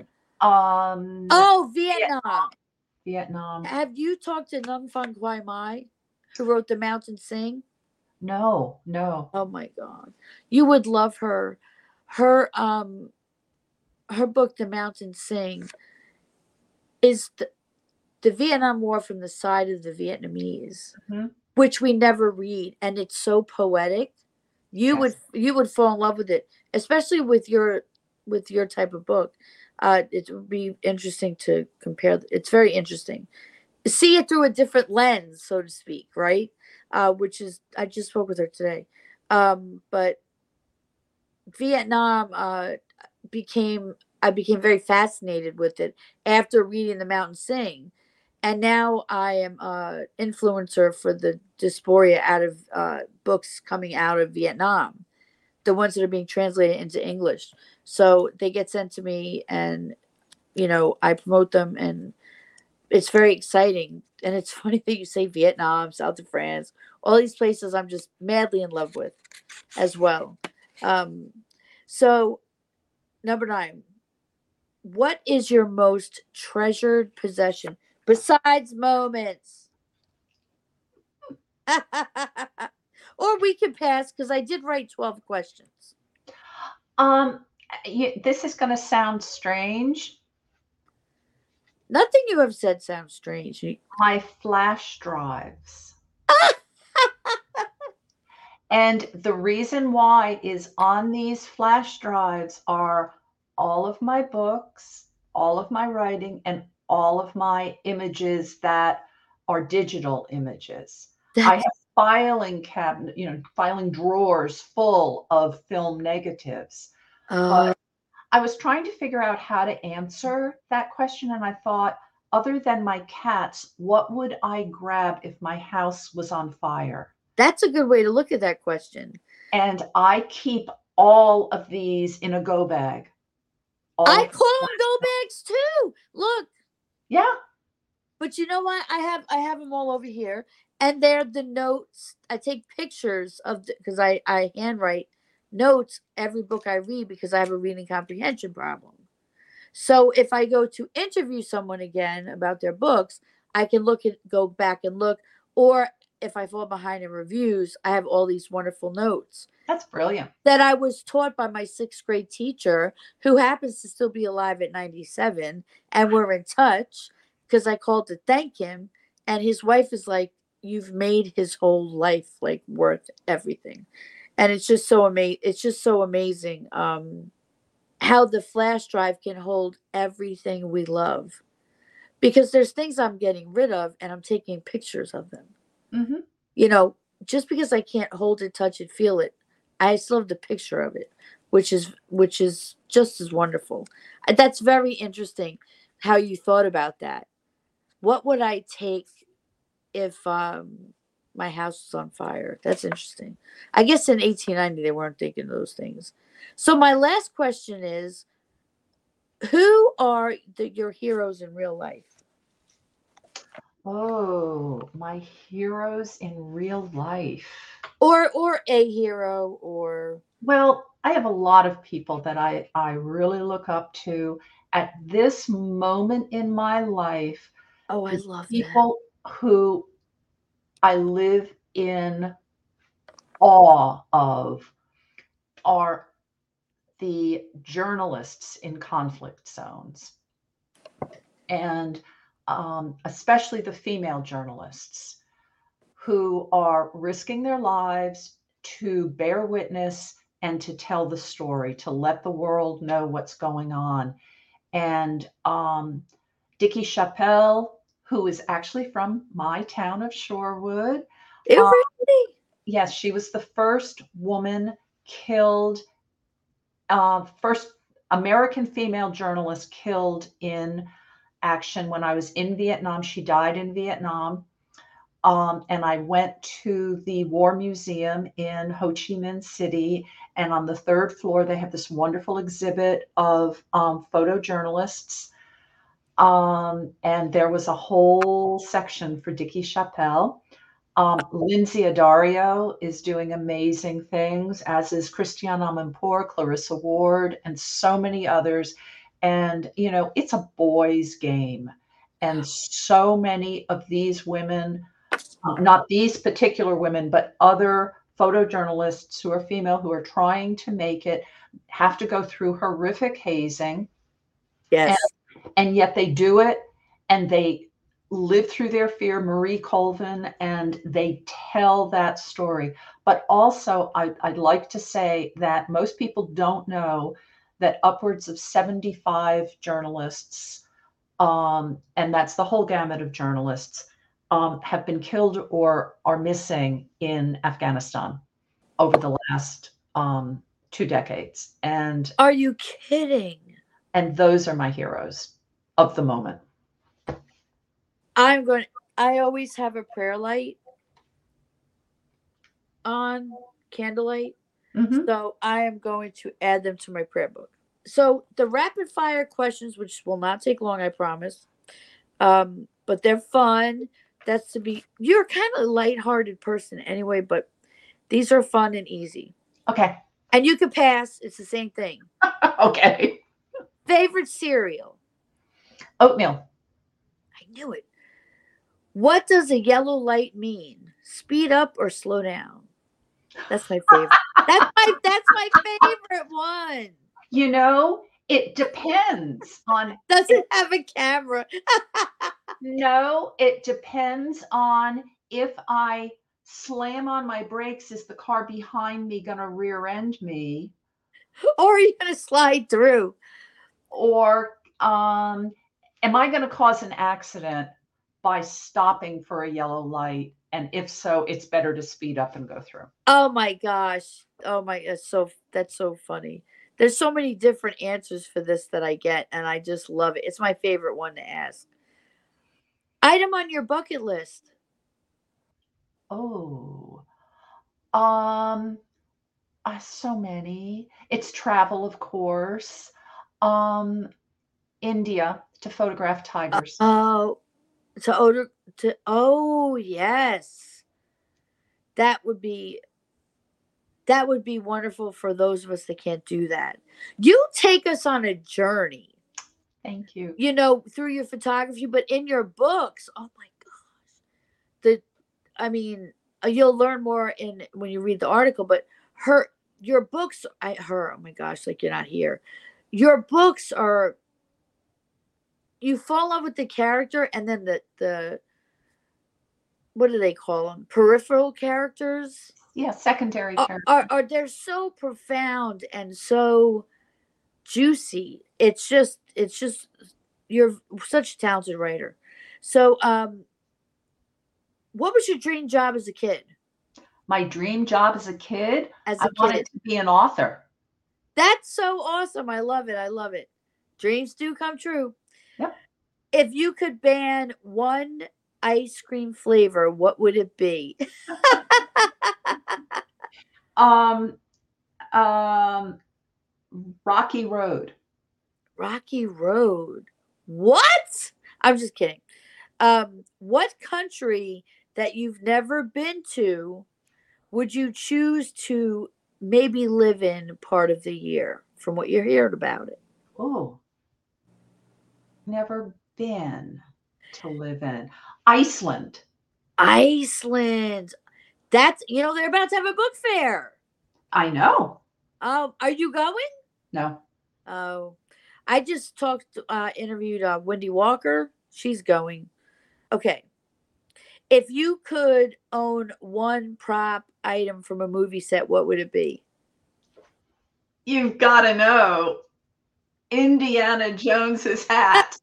Speaker 2: um,
Speaker 1: Oh,
Speaker 2: Viet-
Speaker 1: Vietnam.
Speaker 2: Vietnam.
Speaker 1: Have you talked to Nung Fung Quai Mai, who wrote The Mountain Sing?
Speaker 2: No, no.
Speaker 1: Oh my God, you would love her. Her um her book, The Mountain Sing, is the, the Vietnam War from the side of the Vietnamese,
Speaker 2: Mhm.
Speaker 1: which we never read, and it's so poetic. You would
Speaker 2: Yes.
Speaker 1: you would fall in love with it, especially with your with your type of book. Uh, it would be interesting to compare. It's very interesting. See it through a different lens, so to speak, right? Uh, which is I just spoke with her today. Um, but Vietnam uh, became I became very fascinated with it after reading The Mountain Sing, and now I am a influencer for the dysphoria out of uh, books coming out of Vietnam, the ones that are being translated into English. So they get sent to me, and you know I promote them, and it's very exciting. And it's funny that you say Vietnam, south of France, all these places I'm just madly in love with as well. Um, so number nine, what is your most treasured possession besides moments? Or we can pass because I did write twelve questions.
Speaker 2: Um, you, this is going to sound strange.
Speaker 1: Nothing you have said sounds strange.
Speaker 2: My flash drives. And the reason why is on these flash drives are all of my books, all of my writing, and all of my images that are digital images. I
Speaker 1: That's
Speaker 2: have filing cabinet, you know, filing drawers full of film negatives. But
Speaker 1: uh,
Speaker 2: I was trying to figure out how to answer that question, and I thought, other than my cats, what would I grab if my house was on fire?
Speaker 1: that's a good way to look at that question.
Speaker 2: And I keep all of these in a go bag. All
Speaker 1: I
Speaker 2: of
Speaker 1: call them go bags too. Look.
Speaker 2: Yeah.
Speaker 1: But you know what? I have I have them all over here, and they're the notes. I take pictures of because I I handwrite notes every book I read because I have a reading comprehension problem. So if I go to interview someone again about their books, I can look at go back and look, or if I fall behind in reviews, I have all these wonderful notes
Speaker 2: That's brilliant.
Speaker 1: that I was taught by my sixth grade teacher, who happens to still be alive at ninety-seven, and we're in touch because I called to thank him. And his wife is like, "You've made his whole life like worth everything," and it's just so amazing. It's just so amazing um, how the flash drive can hold everything we love. Because there's things I'm getting rid of, and I'm taking pictures of them.
Speaker 2: Mm-hmm.
Speaker 1: You know, just because I can't hold it, touch it, feel it, I still have the picture of it, which is which is just as wonderful. Uh, That's very interesting how you thought about that. What would I take if um my house was on fire? That's interesting. I guess in eighteen ninety they weren't thinking those things. So my last question is, who are the, your heroes in real life?
Speaker 2: Oh, my heroes in real life.
Speaker 1: Or or a hero or
Speaker 2: Well, I have a lot of people that I, I really look up to at this moment in my life.
Speaker 1: oh, I
Speaker 2: The
Speaker 1: love that.
Speaker 2: people who I live in awe of are the journalists in conflict zones, and um, especially the female journalists who are risking their lives to bear witness and to tell the story, to let the world know what's going on. And um, Dickie Chappelle, who is actually from my town of Shorewood.
Speaker 1: It
Speaker 2: Uh,
Speaker 1: really
Speaker 2: yes, she was the first woman killed, uh, first American female journalist killed in action when I was in Vietnam. She died in Vietnam. Um, and I went to the War Museum in Ho Chi Minh City. And on the third floor, they have this wonderful exhibit of um, photojournalists. Um, and there was a whole section for Dickie Chappelle. Um, Lindsay Addario is doing amazing things, as is Christiane Amanpour, Clarissa Ward, and so many others. And, you know, it's a boys' game. And so many of these women, uh, not these particular women, but other photojournalists who are female who are trying to make it, have to go through horrific hazing. And,
Speaker 1: yes.
Speaker 2: and yet they do it, and they live through their fear, Marie Colvin, and they tell that story. But also, I, I'd like to say that most people don't know that upwards of seventy-five journalists, um, and that's the whole gamut of journalists, um, have been killed or are missing in Afghanistan over the last um, two decades. And
Speaker 1: Are you kidding?
Speaker 2: and those are my heroes of the moment.
Speaker 1: I'm going I always have a prayer light on, candlelight.
Speaker 2: Mm-hmm.
Speaker 1: So I am going to add them to my prayer book. So the rapid fire questions, which will not take long, I promise. Um, but they're fun. That's to be you're kind of a lighthearted person anyway, but these are fun and easy.
Speaker 2: Okay.
Speaker 1: And you could pass, it's the same thing.
Speaker 2: Okay.
Speaker 1: Favorite cereal?
Speaker 2: Oatmeal.
Speaker 1: I knew it. What does a yellow light mean? Speed up or slow down? That's my favorite. That's my that's my favorite one.
Speaker 2: You know, it depends on
Speaker 1: Does
Speaker 2: it,
Speaker 1: it have a camera?
Speaker 2: no, it depends on if I slam on my brakes, is the car behind me going to rear end me?
Speaker 1: Or are you gonna slide through?
Speaker 2: Or um, am I going to cause an accident by stopping for a yellow light? And if so, it's better to speed up and go through.
Speaker 1: Oh my gosh. Oh my that's so that's so funny. There's so many different answers for this that I get, and I just love it. It's my favorite one to ask. Item on your bucket list.
Speaker 2: Oh, um, Uh, so many. It's travel, of course. Um, India to photograph tigers.
Speaker 1: Oh, to odor to oh yes. That would be that would be wonderful for those of us that can't do that. You take us on a journey,
Speaker 2: Thank you.
Speaker 1: you know, through your photography, but in your books, oh my gosh. The I mean, uh, you'll learn more in when you read the article, but her your books I her, oh my gosh, like you're not here. Your books are you fall in love with the character and then the the what do they call them? Peripheral characters
Speaker 2: Yeah, secondary
Speaker 1: are,
Speaker 2: character.
Speaker 1: are, are they're so profound and so juicy. It's just it's just you're such a talented writer. So um what was your dream job as a kid?
Speaker 2: My dream job as a kid,
Speaker 1: As
Speaker 2: I
Speaker 1: a
Speaker 2: wanted
Speaker 1: kid.
Speaker 2: to be an author.
Speaker 1: That's so awesome. I love it. I love it. Dreams do come true.
Speaker 2: Yep.
Speaker 1: If you could ban one ice cream flavor, what would it be?
Speaker 2: Um, um, Rocky Road.
Speaker 1: Rocky Road. What? I'm just kidding. Um, what country that you've never been to would you choose to maybe live in part of the year from what you're hearing about it?
Speaker 2: Oh, never been to live in. Iceland.
Speaker 1: Iceland. That's, you know, they're about to have a book fair.
Speaker 2: I know.
Speaker 1: Um, are you going?
Speaker 2: No.
Speaker 1: Oh, I just talked, uh, interviewed uh, Wendy Walker. She's going. Okay. If you could own one prop item from a movie set, what would it be?
Speaker 2: You've got to know Indiana Jones's hat.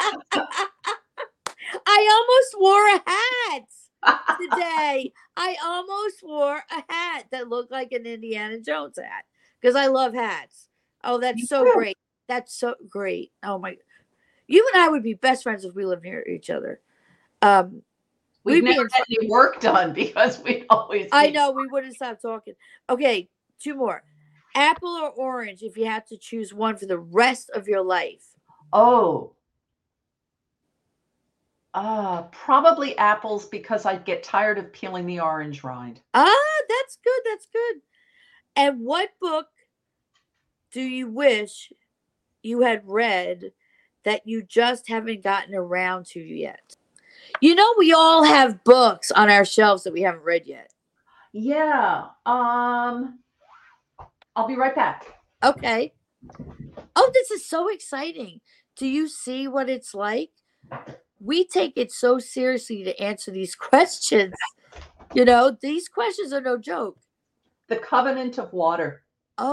Speaker 1: I almost wore a hat today. I almost wore a hat that looked like an Indiana Jones hat because I love hats. Oh, that's
Speaker 2: Me
Speaker 1: so
Speaker 2: too.
Speaker 1: great. That's so great. Oh my, you and I would be best friends if we lived near each other. Um,
Speaker 2: We'd
Speaker 1: we'd be
Speaker 2: never
Speaker 1: in-
Speaker 2: get any work done because we'd always.
Speaker 1: I
Speaker 2: be-
Speaker 1: know we wouldn't stop talking. Okay, two more. Apple or orange if you had to choose one for the rest of your life.
Speaker 2: Oh. Uh, probably apples because I'd get tired of peeling the orange rind.
Speaker 1: Ah, that's good. That's good. And what book do you wish you had read that you just haven't gotten around to yet? You know, we all have books on our shelves that we haven't read yet.
Speaker 2: Yeah. Um, I'll be right back.
Speaker 1: Okay. Oh, this is so exciting. Do you see what it's like? We take it so seriously to answer these questions. You know, these questions are no joke.
Speaker 2: The Covenant of Water.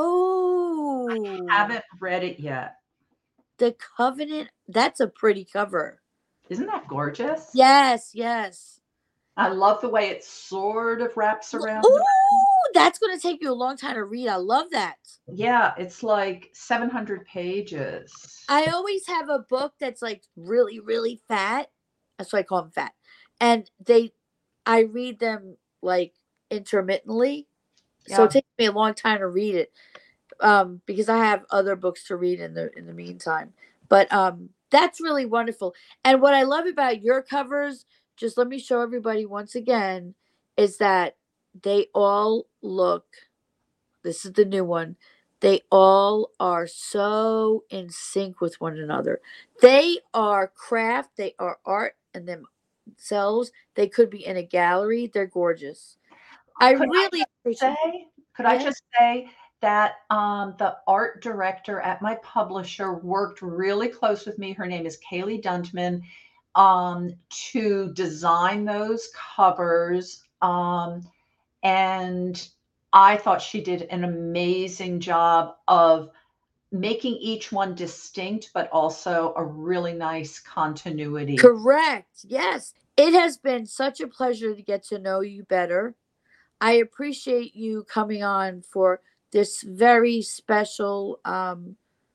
Speaker 1: Oh,
Speaker 2: Haven't read it yet.
Speaker 1: The Covenant. That's a pretty cover.
Speaker 2: Isn't that gorgeous?
Speaker 1: Yes, yes.
Speaker 2: I love the way it sort of wraps around.
Speaker 1: Ooh, that's going to take you a long time to read. I love that.
Speaker 2: Yeah, it's like seven hundred pages.
Speaker 1: I always have a book that's like really, really fat. That's why I call them fat. And they, I read them like intermittently. So
Speaker 2: Yeah.
Speaker 1: it takes me a long time to read it. Um, because I have other books to read in the in the meantime. But um that's really wonderful. And what I love about your covers, just let me show everybody once again, is that they all look, this is the new one, they all are so in sync with one another. They are craft, they are art in themselves. They could be in a gallery. They're gorgeous. I
Speaker 2: Could
Speaker 1: really
Speaker 2: I
Speaker 1: appreciate
Speaker 2: say, could I
Speaker 1: Yeah.
Speaker 2: just say that um, the art director at my publisher worked really close with me. Her name is Kaylee Duntman, um, to design those covers. Um, and I thought she did an amazing job of making each one distinct, but also a really nice continuity.
Speaker 1: Correct. Yes. It has been such a pleasure to get to know you better. I appreciate you coming on for this very special um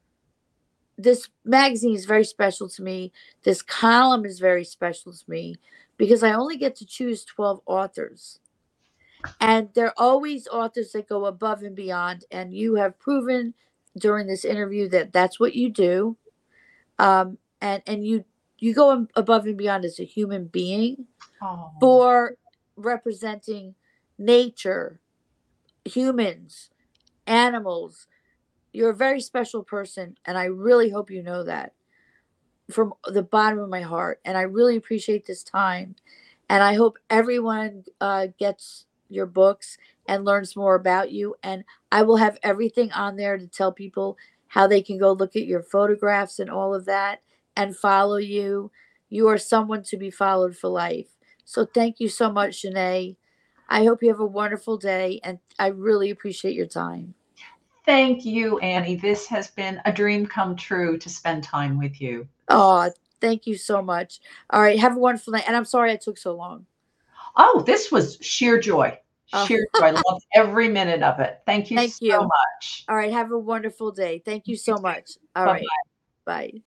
Speaker 1: this magazine is very special to me. This column is very special to me because I only get to choose twelve authors. And they're always authors that go above and beyond. And you have proven during this interview that that's what you do. Um, and and you you go above and beyond as a human being
Speaker 2: Oh,
Speaker 1: for representing nature, humans, animals. You're a very special person, and I really hope you know that from the bottom of my heart. And I really appreciate this time. And I hope everyone uh, gets your books and learns more about you. And I will have everything on there to tell people how they can go look at your photographs and all of that and follow you. You are someone to be followed for life. So thank you so much, Shanae. I hope you have a wonderful day, and I really appreciate your time.
Speaker 2: thank you, Annie. This has been a dream come true to spend time with you.
Speaker 1: Oh, thank you so much. All right, have a wonderful night. And I'm sorry I took so long.
Speaker 2: Oh, this was sheer joy.
Speaker 1: Oh,
Speaker 2: Sheer joy. I loved every minute of it. Thank you
Speaker 1: thank
Speaker 2: so
Speaker 1: you.
Speaker 2: much.
Speaker 1: All right, have a wonderful day. Thank you
Speaker 2: You
Speaker 1: so
Speaker 2: too.
Speaker 1: much. All
Speaker 2: Bye-bye.
Speaker 1: right, bye.